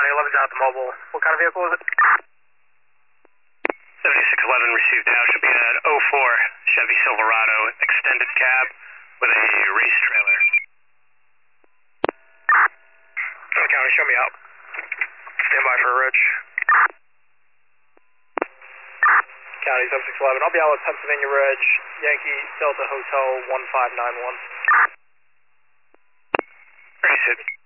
County 11's out the mobile. What kind of vehicle is it? 7611 received now. Should be an '04 Chevy Silverado extended cab with a race trailer. County, show me out. Stand by for a Ridge. County 7611. I'll be out at Pennsylvania Ridge, Yankee Delta Hotel 1591. Race it.